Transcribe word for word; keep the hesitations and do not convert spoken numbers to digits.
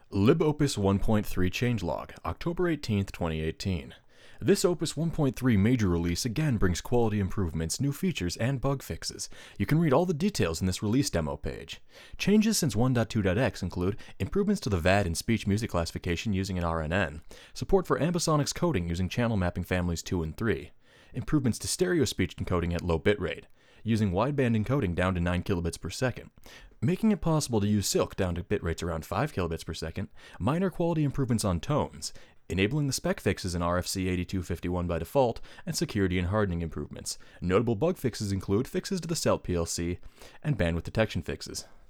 LibOpus one point three changelog, October eighteenth, twenty eighteen. This Opus one point three major release again brings quality improvements, new features, and bug fixes. You can read all the details in this release demo page. Changes since one point two point x include improvements to the V A D and speech music classification using an R N N, support for ambisonics coding using channel mapping families two and three, improvements to stereo speech encoding at low bitrate, using wideband encoding down to nine kilobits per second, making it possible to use Silk down to bitrates around five kilobits per second, minor quality improvements on tones, enabling the spec fixes in R F C eighty-two fifty-one by default, and security and hardening improvements. Notable bug fixes include fixes to the S E L T P L C and bandwidth detection fixes.